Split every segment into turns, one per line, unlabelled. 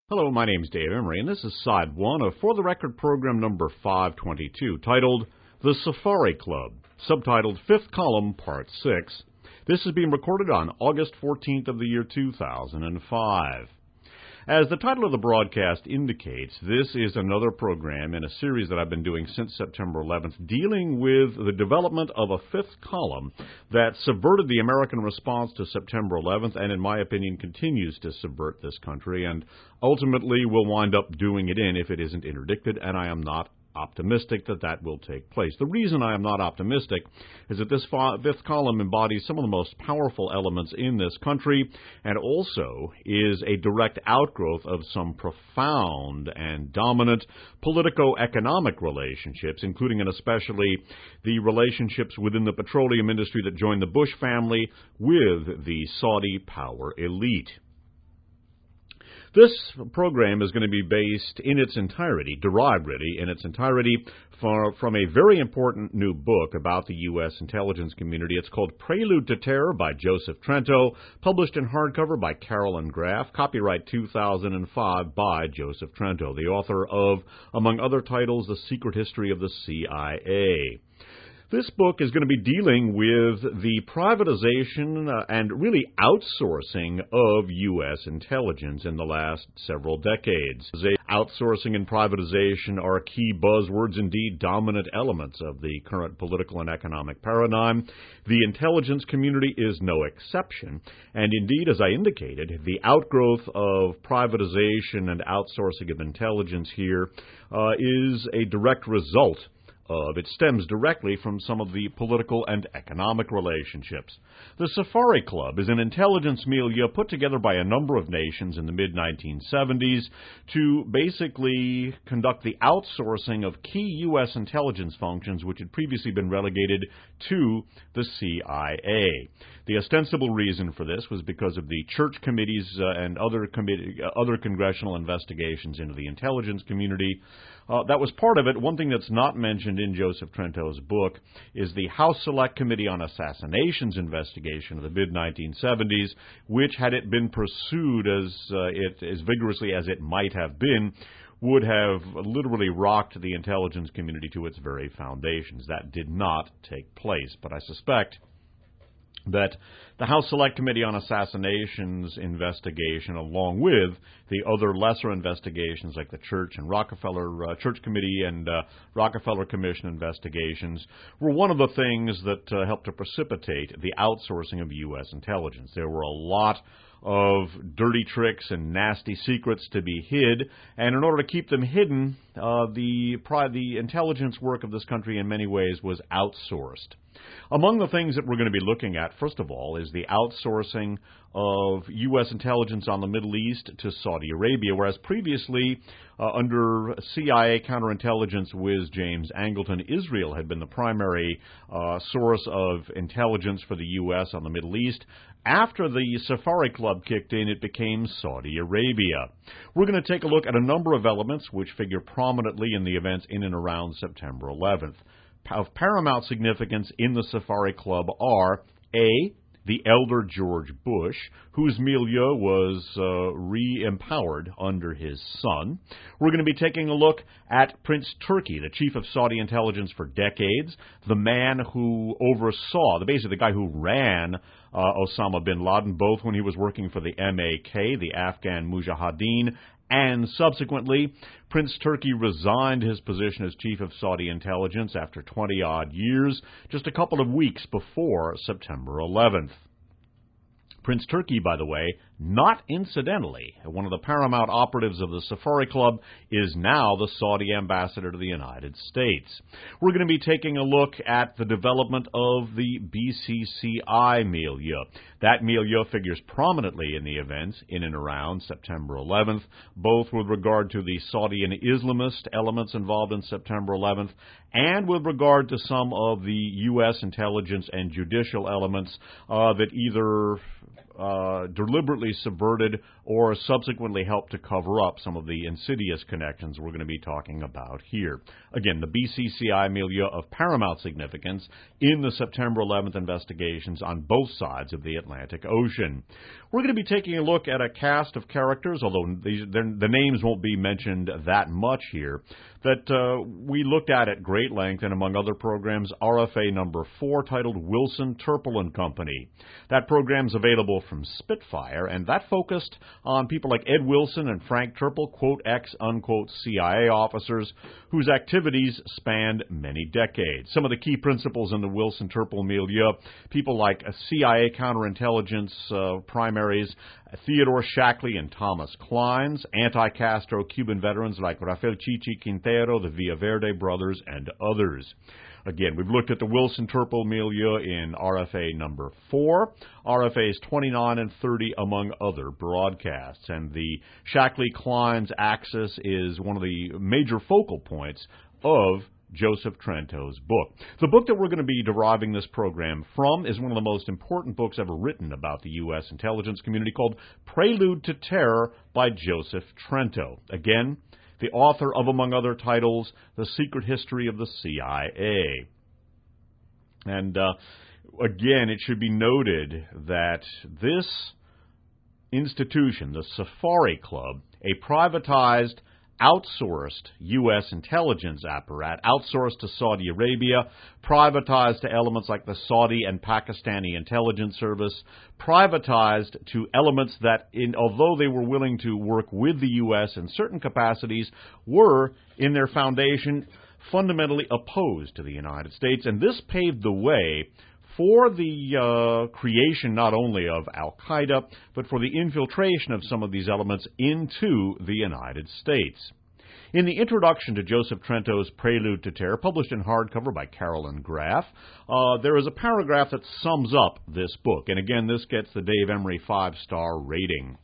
Hello, my name's Dave Emery, and this is Side 1 of For the Record program number 522, titled The Safari Club, subtitled Fifth Column, Part 6. This is being recorded on August 14th of the year 2005. As the title of the broadcast indicates, this is another program in a series that I've been doing since September 11th, dealing with the development of a fifth column that subverted the American response to September 11th and, in my opinion, continues to subvert this country and ultimately will wind up doing it if it isn't interdicted, and I am not optimistic that that will take place. The reason I am not optimistic is that this fifth column embodies some of the most powerful elements in this country and also is a direct outgrowth of some profound and dominant politico-economic relationships, including and especially the relationships within the petroleum industry that joined the Bush family with the Saudi power elite. This program is going to be based in its entirety, derived really in its entirety from a very important new book about the U.S. intelligence community. It's called Prelude to Terror by Joseph Trento, published in hardcover by Carolyn Graff, copyright 2005 by Joseph Trento, the author of, among other titles, The Secret History of the CIA. This book is going to be dealing with the privatization and really outsourcing of U.S. intelligence in the last several decades. Outsourcing and privatization are key buzzwords, indeed dominant elements of the current political and economic paradigm. The intelligence community is no exception, and indeed, as I indicated, the outgrowth of privatization and outsourcing of intelligence here is a direct result it stems directly from some of the political and economic relationships. The Safari Club is an intelligence milieu put together by a number of nations in the mid-1970s to basically conduct the outsourcing of key U.S. intelligence functions which had previously been relegated to the CIA. The ostensible reason for this was because of the church committees and other congressional investigations into the intelligence community. That was part of it. One thing that's not mentioned in Joseph Trento's book is the House Select Committee on Assassinations investigation of the mid-1970s, which, had it been pursued as vigorously as it might have been, would have literally rocked the intelligence community to its very foundations. That did not take place, but I suspect that the House Select Committee on Assassinations investigation, along with the other lesser investigations like the Church and Rockefeller Church Committee and Rockefeller Commission investigations, were one of the things that helped to precipitate the outsourcing of U.S. intelligence. There were a lot of dirty tricks and nasty secrets to be hid, and in order to keep them hidden, the intelligence work of this country in many ways was outsourced. Among the things that we're going to be looking at, first of all, is the outsourcing of U.S. intelligence on the Middle East to Saudi Arabia, whereas previously, under CIA counterintelligence whiz James Angleton, Israel had been the primary source of intelligence for the U.S. on the Middle East. After the Safari Club kicked in, it became Saudi Arabia. We're going to take a look at a number of elements which figure prominently in the events in and around September 11th. Of paramount significance in the Safari Club are A, the elder George Bush, whose milieu was re-empowered under his son. We're going to be taking a look at Prince Turki, the chief of Saudi intelligence for decades, the man who oversaw, basically the guy who ran Osama bin Laden, both when he was working for the MAK, the Afghan Mujahideen, and subsequently, Prince Turki resigned his position as chief of Saudi intelligence after 20-odd years, just a couple of weeks before September 11th. Prince Turki, by the way, not incidentally, one of the paramount operatives of the Safari Club, is now the Saudi ambassador to the United States. We're going to be taking a look at the development of the BCCI milieu. That milieu figures prominently in the events in and around September 11th, both with regard to the Saudi and Islamist elements involved in September 11th, and with regard to some of the U.S. intelligence and judicial elements that either deliberately subverted or subsequently helped to cover up some of the insidious connections we're going to be talking about here. Again, the BCCI milieu of paramount significance in the September 11th investigations on both sides of the Atlantic Ocean. We're going to be taking a look at a cast of characters, although the names won't be mentioned that much here, that we looked at great length and among other programs, RFA number 4, titled Wilson, Turple and Company. That program's available from Spitfire, and that focused on people like Ed Wilson and Frank Turple, quote, ex-unquote CIA officers whose activities spanned many decades. Some of the key principals in the Wilson-Turple milieu, people like CIA counterintelligence primaries, Theodore Shackley and Thomas Kleins, anti-Castro Cuban veterans like Rafael Chichi Quintero, the Villaverde brothers, and others. Again, we've looked at the Wilson-Turple milieu in RFA number 4, RFAs 29 and 30, among other broadcasts. And the Shackley-Kleins axis is one of the major focal points of Joseph Trento's book. The book that we're going to be deriving this program from is one of the most important books ever written about the U.S. intelligence community, called Prelude to Terror by Joseph Trento. Again, the author of, among other titles, The Secret History of the CIA. And again, it should be noted that this institution, the Safari Club, a privatized, outsourced U.S. intelligence apparatus, outsourced to Saudi Arabia, privatized to elements like the Saudi and Pakistani intelligence service, privatized to elements that, although they were willing to work with the U.S. in certain capacities, were, in their foundation, fundamentally opposed to the United States. And this paved the way for the creation not only of al-Qaeda, but for the infiltration of some of these elements into the United States. In the introduction to Joseph Trento's Prelude to Terror, published in hardcover by Carolyn Graff, there is a paragraph that sums up this book. And again, this gets the Dave Emery 5-star rating.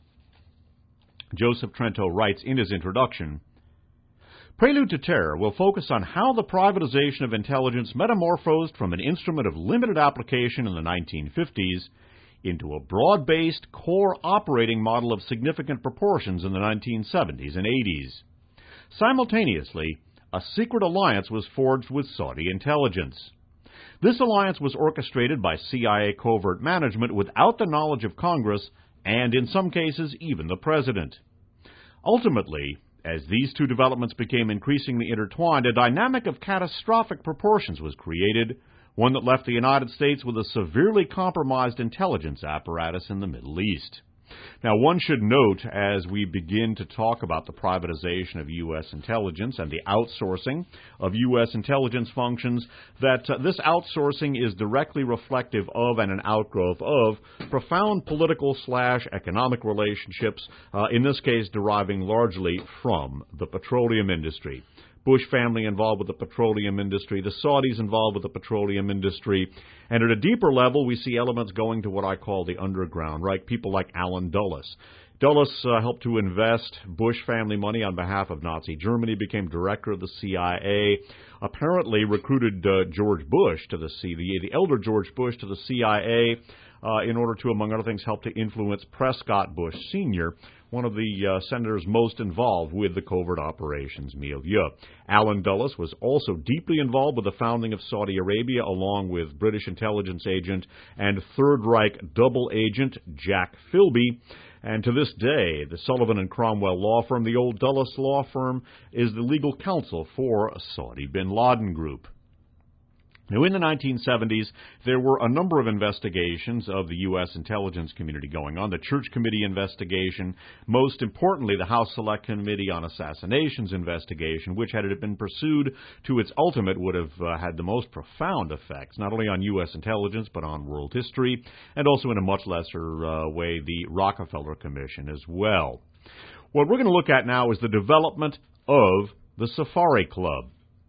Joseph Trento writes in his introduction, Prelude to Terror will focus on how the privatization of intelligence metamorphosed from an instrument of limited application in the 1950s into a broad-based core operating model of significant proportions in the 1970s and 80s. Simultaneously, a secret alliance was forged with Saudi intelligence. This alliance was orchestrated by CIA covert management without the knowledge of Congress and, in some cases, even the President. Ultimately, as these two developments became increasingly intertwined, a dynamic of catastrophic proportions was created, one that left the United States with a severely compromised intelligence apparatus in the Middle East. Now, one should note, as we begin to talk about the privatization of U.S. intelligence and the outsourcing of U.S. intelligence functions, that this outsourcing is directly reflective of and an outgrowth of profound political/economic relationships, in this case deriving largely from the petroleum industry. Bush family involved with the petroleum industry, the Saudis involved with the petroleum industry, and at a deeper level we see elements going to what I call the underground, right? People like Allen Dulles. Dulles helped to invest Bush family money on behalf of Nazi Germany, became director of the CIA, apparently recruited George Bush to the elder George Bush to the CIA in order to, among other things, help to influence Prescott Bush Sr., one of the senators most involved with the covert operations milieu. Allen Dulles was also deeply involved with the founding of Saudi Arabia, along with British intelligence agent and Third Reich double agent Jack Philby. And to this day, the Sullivan and Cromwell law firm, the old Dulles law firm, is the legal counsel for Saudi bin Laden Group. Now, in the 1970s, there were a number of investigations of the U.S. intelligence community going on. The Church Committee investigation, most importantly, the House Select Committee on Assassinations investigation, which, had it been pursued to its ultimate, would have had the most profound effects, not only on U.S. intelligence, but on world history, and also in a much lesser way, the Rockefeller Commission as well. What we're going to look at now is the development of the Safari Club.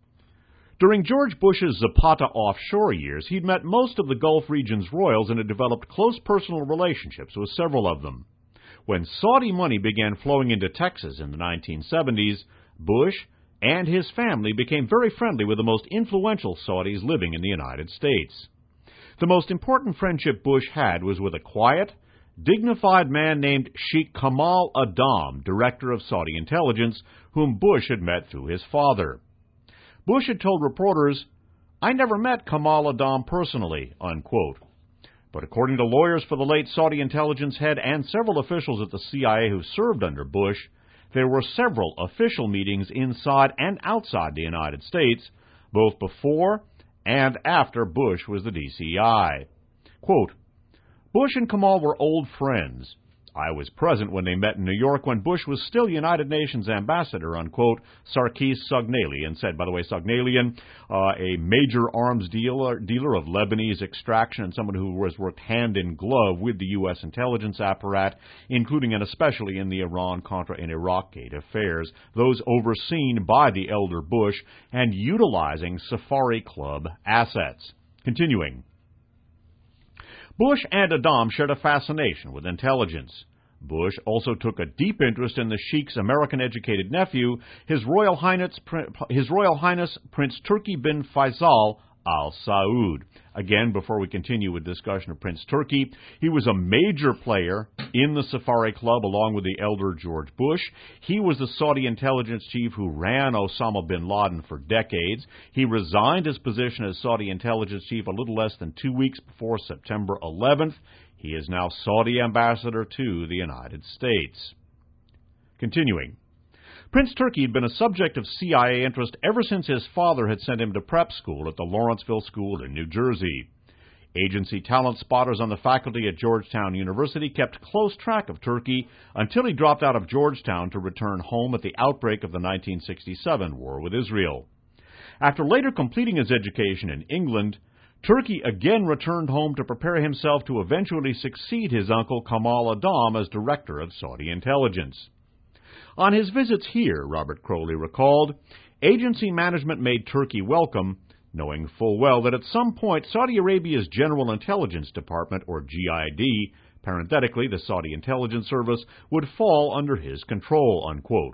During George Bush's Zapata offshore years, he'd met most of the Gulf region's royals and had developed close personal relationships with several of them. When Saudi money began flowing into Texas in the 1970s, Bush and his family became very friendly with the most influential Saudis living in the United States. The most important friendship Bush had was with a quiet, dignified man named Sheikh Kamal Adam, director of Saudi intelligence, whom Bush had met through his father. Bush had told reporters, "I never met Kamal Adam personally," unquote. But according to lawyers for the late Saudi intelligence head and several officials at the CIA who served under Bush, there were several official meetings inside and outside the United States, both before and after Bush was the DCI. Quote, "Bush and Kamal were old friends. I was present when they met in New York when Bush was still United Nations ambassador," unquote, Sarkis Sognalian said. By the way, Sognalian, a major arms dealer of Lebanese extraction and someone who has worked hand in glove with the U.S. intelligence apparatus, including and especially in the Iran-Contra and Iraq-Gate affairs, those overseen by the elder Bush and utilizing Safari Club assets. Continuing. Bush and Adam shared a fascination with intelligence. Bush also took a deep interest in the Sheikh's American-educated nephew, His Royal Highness Prince Turki bin Faisal Al Saud. Again, before we continue with discussion of Prince Turki, he was a major player in the Safari Club along with the elder George Bush. He was the Saudi intelligence chief who ran Osama bin Laden for decades. He resigned his position as Saudi intelligence chief a little less than 2 weeks before September 11th. He is now Saudi ambassador to the United States. Continuing. Prince Turki had been a subject of CIA interest ever since his father had sent him to prep school at the Lawrenceville School in New Jersey. Agency talent spotters on the faculty at Georgetown University kept close track of Turki until he dropped out of Georgetown to return home at the outbreak of the 1967 war with Israel. After later completing his education in England, Turki again returned home to prepare himself to eventually succeed his uncle Kamal Adam as director of Saudi intelligence. On his visits here, Robert Crowley recalled, agency management made Turki welcome, knowing full well that at some point Saudi Arabia's General Intelligence Department, or GID, parenthetically the Saudi Intelligence Service, would fall under his control, unquote.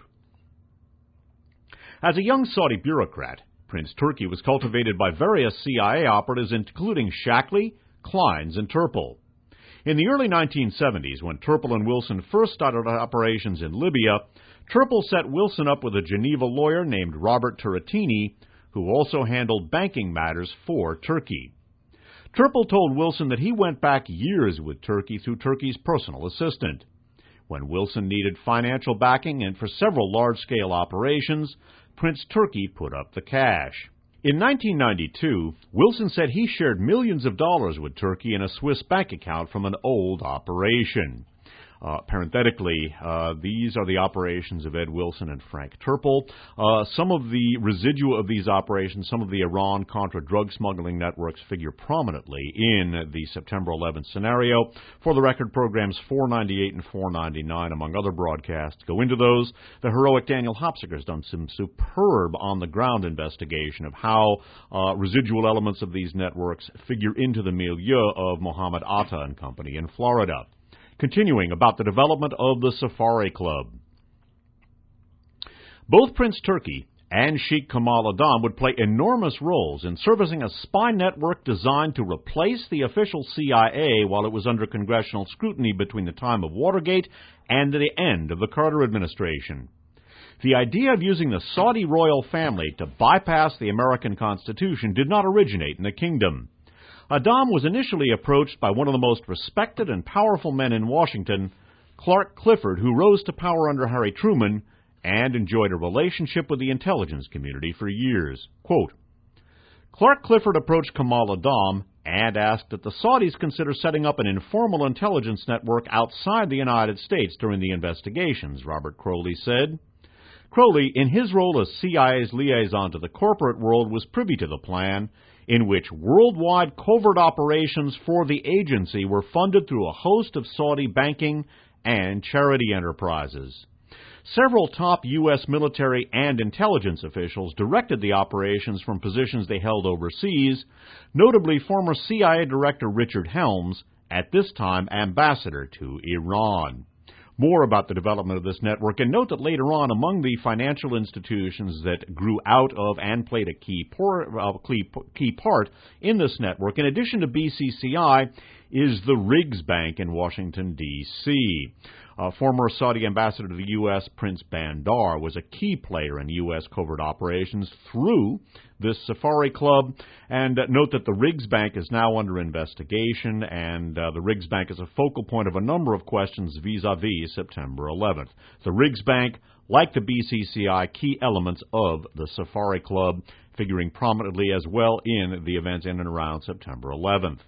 As a young Saudi bureaucrat, Prince Turki was cultivated by various CIA operatives, including Shackley, Clines, and Turpel. In the early 1970s, when Turpel and Wilson first started operations in Libya, Turpel set Wilson up with a Geneva lawyer named Robert Turretini, who also handled banking matters for Turki. Turpel told Wilson that he went back years with Turki through Turki's personal assistant. When Wilson needed financial backing and for several large-scale operations, Prince Turki put up the cash. In 1992, Wilson said he shared millions of dollars with Turki in a Swiss bank account from an old operation. Parenthetically, these are the operations of Ed Wilson and Frank Turpel. Some of the residual of these operations, some of the Iran-Contra drug smuggling networks figure prominently in the September 11th scenario. For the record, programs 498 and 499, among other broadcasts, go into those. The heroic Daniel Hopsicker has done some superb on-the-ground investigation of how residual elements of these networks figure into the milieu of Mohammed Atta and Company in Florida. Continuing about the development of the Safari Club. Both Prince Turki and Sheikh Kamal Adam would play enormous roles in servicing a spy network designed to replace the official CIA while it was under congressional scrutiny between the time of Watergate and the end of the Carter administration. The idea of using the Saudi royal family to bypass the American Constitution did not originate in the kingdom. Adam was initially approached by one of the most respected and powerful men in Washington, Clark Clifford, who rose to power under Harry Truman and enjoyed a relationship with the intelligence community for years. Quote, Clark Clifford approached Kamal Adam and asked that the Saudis consider setting up an informal intelligence network outside the United States during the investigations, Robert Crowley said. Crowley, in his role as CIA's liaison to the corporate world, was privy to the plan, in which worldwide covert operations for the agency were funded through a host of Saudi banking and charity enterprises. Several top U.S. military and intelligence officials directed the operations from positions they held overseas, notably former CIA Director Richard Helms, at this time ambassador to Iran. more about the development of this network, and note that later on, among the financial institutions that grew out of and played a key part in this network, in addition to BCCI, is the Riggs Bank in Washington, D.C. Former Saudi ambassador to the U.S., Prince Bandar, was a key player in U.S. covert operations through this Safari Club. And note that the Riggs Bank is now under investigation, and the Riggs Bank is a focal point of a number of questions vis-a-vis September 11th. The Riggs Bank, like the BCCI, key elements of the Safari Club, figuring prominently as well in the events in and around September 11th.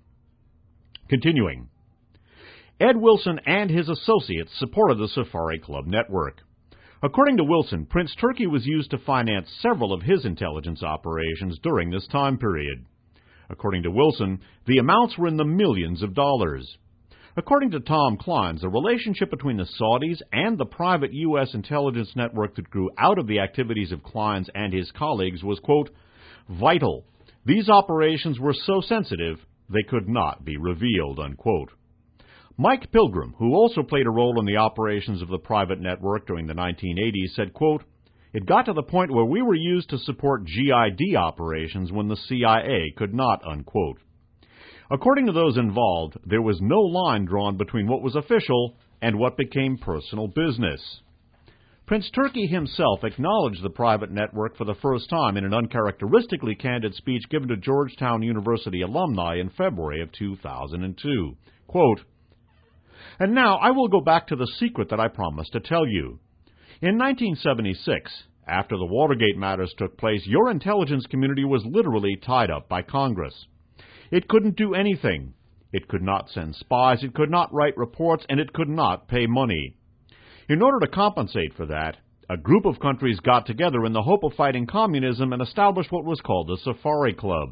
Continuing. Ed Wilson and his associates supported the Safari Club network. According to Wilson, Prince Turki was used to finance several of his intelligence operations during this time period. According to Wilson, the amounts were in the millions of dollars. According to Tom Clines, the relationship between the Saudis and the private U.S. intelligence network that grew out of the activities of Clines and his colleagues was, quote, vital. These operations were so sensitive they could not be revealed, unquote. Mike Pilgrim, who also played a role in the operations of the private network during the 1980s, said, quote, it got to the point where we were used to support GID operations when the CIA could not, unquote. According to those involved, there was no line drawn between what was official and what became personal business. Prince Turki himself acknowledged the private network for the first time in an uncharacteristically candid speech given to Georgetown University alumni in February of 2002. Quote, and now I will go back to the secret that I promised to tell you. In 1976, after the Watergate matters took place, your intelligence community was literally tied up by Congress. It couldn't do anything. It could not send spies, it could not write reports, and it could not pay money. In order to compensate for that, a group of countries got together in the hope of fighting communism and established what was called the Safari Club.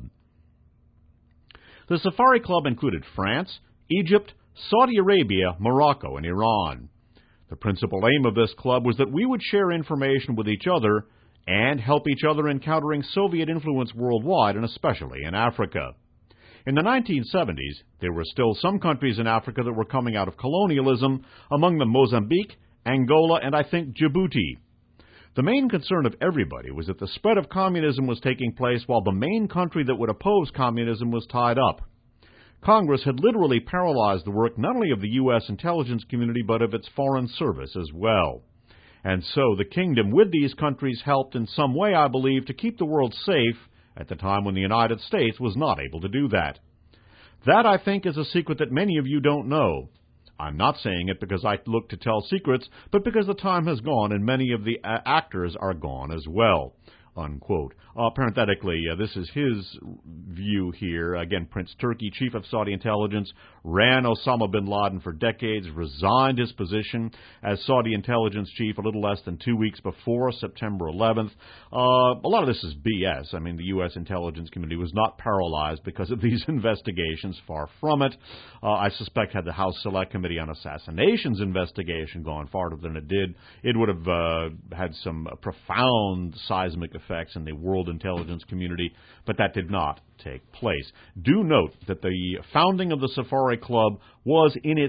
The Safari Club included France, Egypt, Saudi Arabia, Morocco, and Iran. The principal aim of this club was that we would share information with each other and help each other in countering Soviet influence worldwide, and especially in Africa. In the 1970s, there were still some countries in Africa that were coming out of colonialism, among them Mozambique, Angola, and I think Djibouti. The main concern of everybody was that the spread of communism was taking place while the main country that would oppose communism was tied up. Congress had literally paralyzed the work not only of the U.S. intelligence community but of its foreign service as well. And so the kingdom with these countries helped in some way, I believe, to keep the world safe at the time when the United States was not able to do that. That, I think, is a secret that many of you don't know. I'm not saying it because I look to tell secrets, but because the time has gone and many of the actors are gone as well, unquote. Parenthetically, this is his view here. Again, Prince Turki, chief of Saudi intelligence, ran Osama bin Laden for decades, resigned his position as Saudi intelligence chief a little less than 2 weeks before September 11th. A lot of this is BS. I mean, the U.S. intelligence community was not paralyzed because of these investigations, far from it. I suspect had the House Select Committee on Assassinations investigation gone farther than it did, it would have had some profound seismic effects in the world intelligence community, but that did not take place. Do note that the founding of the Safari Club was, in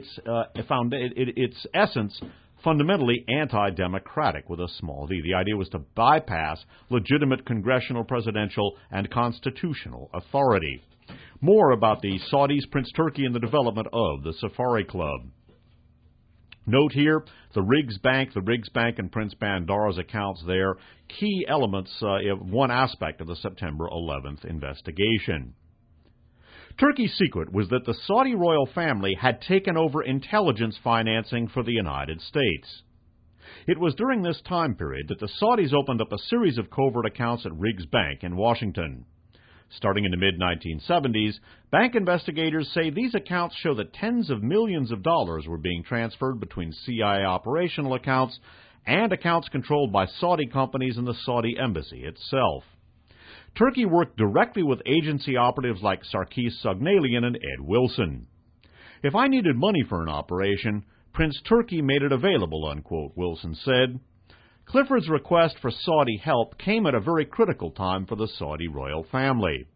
its essence, fundamentally anti-democratic with a small d. The idea was to bypass legitimate congressional, presidential, and constitutional authority. More about the Saudis, Prince Turki, and the development of the Safari Club. Note here, the Riggs Bank and Prince Bandar's accounts there, key elements of one aspect of the September 11th investigation. Turki's secret was that the Saudi royal family had taken over intelligence financing for the United States. It was during this time period that the Saudis opened up a series of covert accounts at Riggs Bank in Washington. Starting in the mid-1970s, bank investigators say these accounts show that tens of millions of dollars were being transferred between CIA operational accounts and accounts controlled by Saudi companies and the Saudi embassy itself. Turki worked directly with agency operatives like Sarkis Sognalian and Ed Wilson. If I needed money for an operation, Prince Turki made it available, unquote, Wilson said. Clifford's request for Saudi help came at a very critical time for the Saudi royal family.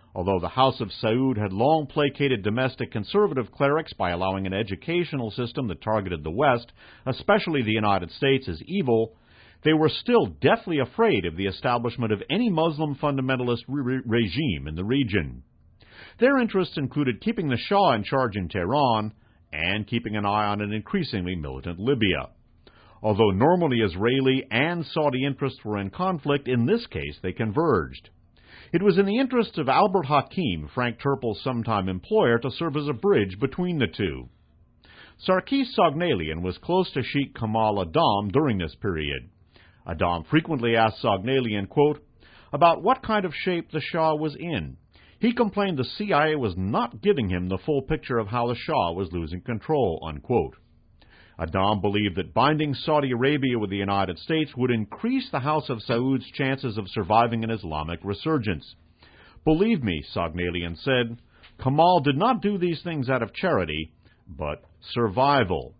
Although the House of Saud had long placated domestic conservative clerics by allowing an educational system that targeted the West, especially the United States, as evil, they were still deathly afraid of the establishment of any Muslim fundamentalist regime in the region. Their interests included keeping the Shah in charge in Tehran and keeping an eye on an increasingly militant Libya. Although normally Israeli and Saudi interests were in conflict, in this case they converged. It was in the interests of Albert Hakim, Frank Turpel's sometime employer, to serve as a bridge between the two. Sarkis Sogneilian was close to Sheikh Kamal Adam during this period. Adam frequently asked Sogneilian, quote, about what kind of shape the Shah was in. He complained the CIA was not giving him the full picture of how the Shah was losing control, unquote. Adam believed that binding Saudi Arabia with the United States would increase the House of Saud's chances of surviving an Islamic resurgence. Believe me, Sogneilian said, Kamal did not do these things out of charity, but survival.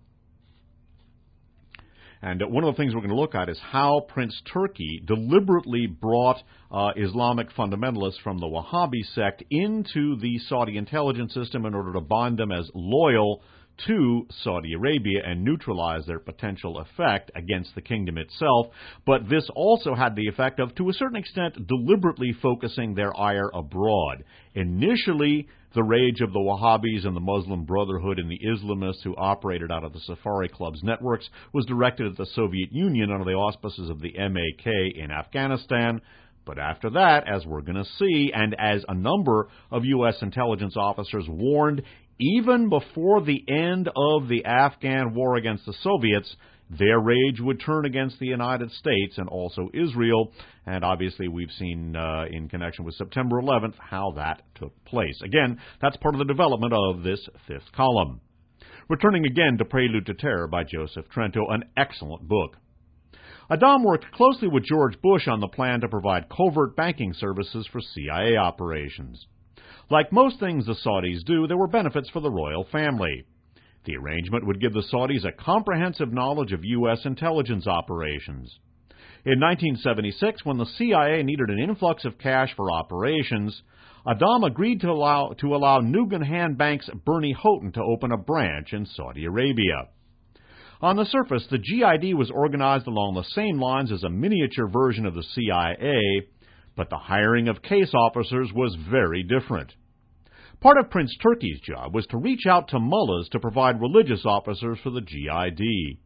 And one of the things we're going to look at is how Prince Turki deliberately brought Islamic fundamentalists from the Wahhabi sect into the Saudi intelligence system in order to bind them as loyal to Saudi Arabia and neutralize their potential effect against the kingdom itself. But this also had the effect of, to a certain extent, deliberately focusing their ire abroad. Initially, the rage of the Wahhabis and the Muslim Brotherhood and the Islamists who operated out of the Safari Club's networks was directed at the Soviet Union under the auspices of the MAK in Afghanistan. But after that, as we're going to see, and as a number of U.S. intelligence officers warned, even before the end of the Afghan war against the Soviets, their rage would turn against the United States and also Israel, and obviously we've seen in connection with September 11th how that took place. Again, that's part of the development of this fifth column. Returning again to Prelude to Terror by Joseph Trento, an excellent book. Adam worked closely with George Bush on the plan to provide covert banking services for CIA operations. Like most things the Saudis do, there were benefits for the royal family. The arrangement would give the Saudis a comprehensive knowledge of U.S. intelligence operations. In 1976, when the CIA needed an influx of cash for operations, Adam agreed to allow Nugan Hand Bank's Bernie Houghton to open a branch in Saudi Arabia. On the surface, the GID was organized along the same lines as a miniature version of the CIA, but the hiring of case officers was very different. Part of Prince Turki's job was to reach out to mullahs to provide religious officers for the GID.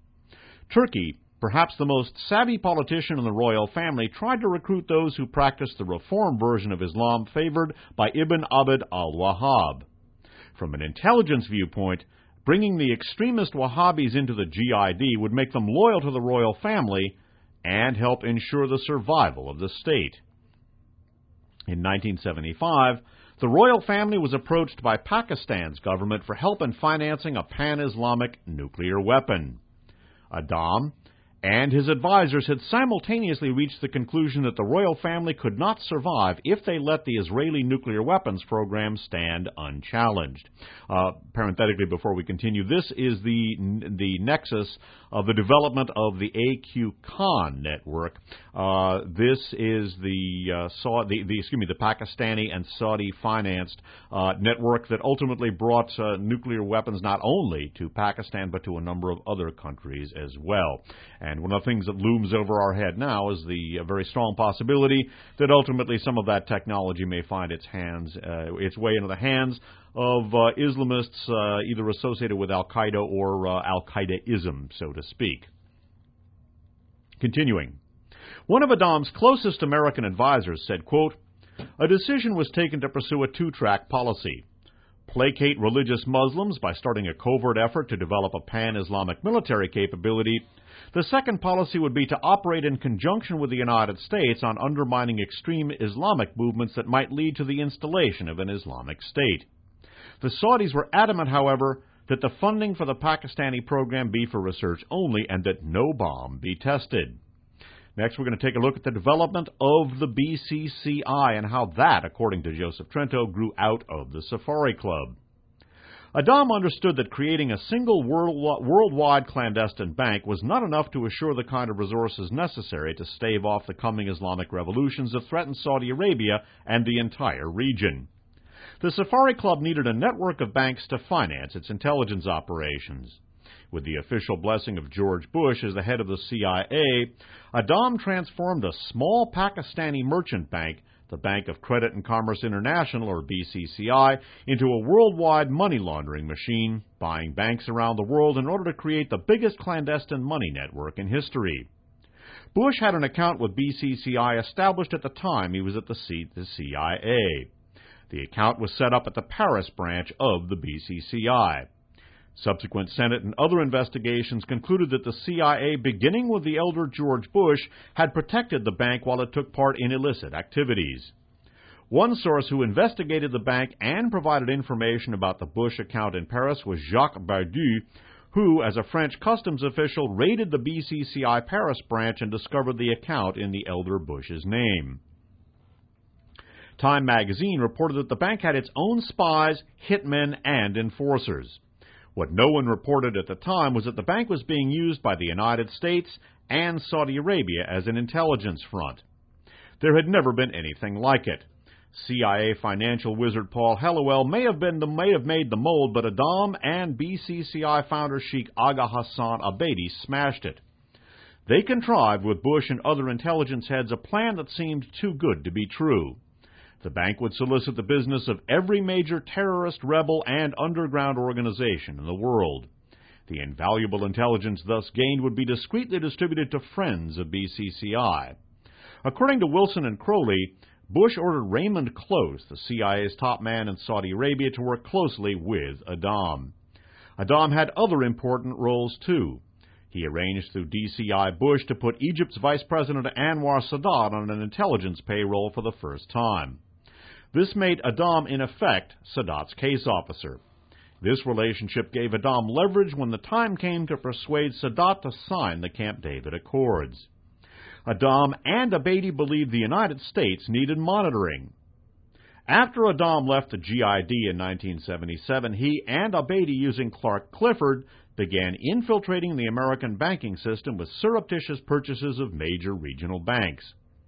Turki, perhaps the most savvy politician in the royal family, tried to recruit those who practiced the reform version of Islam favored by Ibn Abd al-Wahhab. From an intelligence viewpoint, bringing the extremist Wahhabis into the GID would make them loyal to the royal family and help ensure the survival of the state. In 1975, the royal family was approached by Pakistan's government for help in financing a pan-Islamic nuclear weapon. Adam and his advisors had simultaneously reached the conclusion that the royal family could not survive if they let the Israeli nuclear weapons program stand unchallenged. Parenthetically, before we continue, this is the nexus of the development of the AQ Khan network. This is the Pakistani and Saudi-financed network that ultimately brought nuclear weapons not only to Pakistan but to a number of other countries as well. And one of the things that looms over our head now is the very strong possibility that ultimately some of that technology may find its way into the hands of Islamists either associated with Al-Qaeda or Al-Qaeda-ism, so to speak. Continuing. One of Adam's closest American advisors said, quote, a decision was taken to pursue a two-track policy. Placate religious Muslims by starting a covert effort to develop a pan-Islamic military capability. The second policy would be to operate in conjunction with the United States on undermining extreme Islamic movements that might lead to the installation of an Islamic State. The Saudis were adamant, however, that the funding for the Pakistani program be for research only and that no bomb be tested. Next, we're going to take a look at the development of the BCCI and how that, according to Joseph Trento, grew out of the Safari Club. Adam understood that creating a single worldwide clandestine bank was not enough to assure the kind of resources necessary to stave off the coming Islamic revolutions that threatened Saudi Arabia and the entire region. The Safari Club needed a network of banks to finance its intelligence operations. With the official blessing of George Bush as the head of the CIA, Addam transformed a small Pakistani merchant bank, the Bank of Credit and Commerce International, or BCCI, into a worldwide money laundering machine, buying banks around the world in order to create the biggest clandestine money network in history. Bush had an account with BCCI established at the time he was at the CIA. The account was set up at the Paris branch of the BCCI. Subsequent Senate and other investigations concluded that the CIA, beginning with the elder George Bush, had protected the bank while it took part in illicit activities. One source who investigated the bank and provided information about the Bush account in Paris was Jacques Bardu, who, as a French customs official, raided the BCCI Paris branch and discovered the account in the elder Bush's name. Time magazine reported that the bank had its own spies, hitmen, and enforcers. What no one reported at the time was that the bank was being used by the United States and Saudi Arabia as an intelligence front. There had never been anything like it. CIA financial wizard Paul Helliwell may have made the mold, but Addam and BCCI founder Sheikh Aga Hassan Abedi smashed it. They contrived with Bush and other intelligence heads a plan that seemed too good to be true. The bank would solicit the business of every major terrorist, rebel, and underground organization in the world. The invaluable intelligence thus gained would be discreetly distributed to friends of BCCI. According to Wilson and Crowley, Bush ordered Raymond Close, the CIA's top man in Saudi Arabia, to work closely with Addam. Addam had other important roles, too. He arranged through DCI Bush to put Egypt's Vice President Anwar Sadat on an intelligence payroll for the first time. This made Addam, in effect, Sadat's case officer. This relationship gave Addam leverage when the time came to persuade Sadat to sign the Camp David Accords. Addam and Abedi believed the United States needed monitoring. After Addam left the GID in 1977, he and Abedi, using Clark Clifford, began infiltrating the American banking system with surreptitious purchases of major regional banks.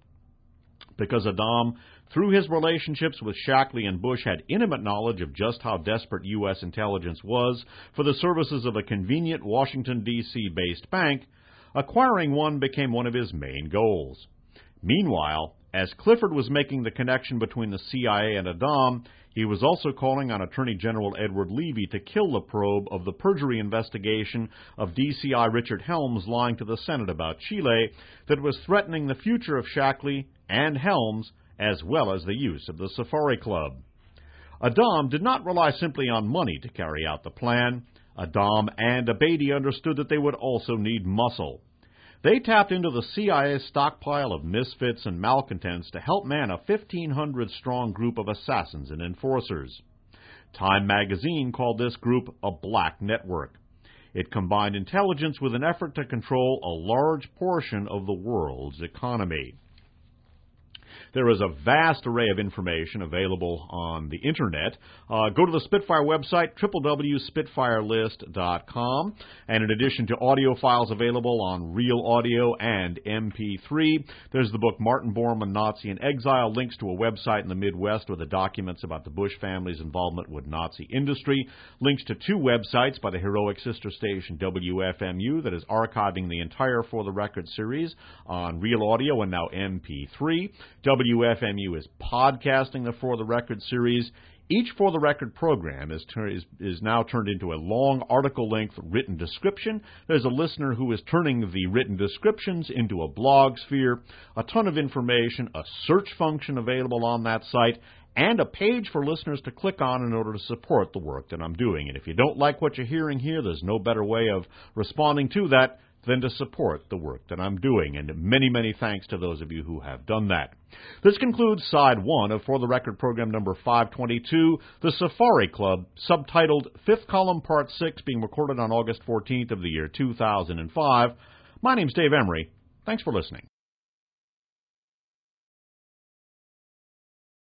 Because Addam, through his relationships with Shackley and Bush, had intimate knowledge of just how desperate U.S. intelligence was for the services of a convenient Washington, D.C.-based bank, acquiring one became one of his main goals. Meanwhile, as Clifford was making the connection between the CIA and Addam, he was also calling on Attorney General Edward Levy to kill the probe of the perjury investigation of DCI Richard Helms lying to the Senate about Chile that was threatening the future of Shackley and Helms, as well as the use of the Safari Club. Addam did not rely simply on money to carry out the plan. Addam and Abedi understood that they would also need muscle. They tapped into the CIA's stockpile of misfits and malcontents to help man a 1,500-strong group of assassins and enforcers. Time magazine called this group a black network. It combined intelligence with an effort to control a large portion of the world's economy. There is a vast array of information available on the Internet. Go to the Spitfire website, www.spitfirelist.com. And in addition to audio files available on Real Audio and MP3, there's the book Martin Bormann, Nazi in Exile, links to a website in the Midwest with the documents about the Bush family's involvement with Nazi industry, links to 2 websites by the heroic sister station WFMU that is archiving the entire For the Record series on Real Audio and now MP3. WFMU is podcasting the For the Record series. Each For the Record program is now turned into a long article-length written description. There's a listener who is turning the written descriptions into a blog sphere, a ton of information, a search function available on that site, and a page for listeners to click on in order to support the work that I'm doing. And if you don't like what you're hearing here, there's no better way of responding to that than to support the work that I'm doing. And many, many thanks to those of you who have done that. This concludes Side 1 of For the Record program number 522, The Safari Club, subtitled Fifth Column Part 6, being recorded on August 14th of the year 2005. My name's Dave Emery. Thanks for listening.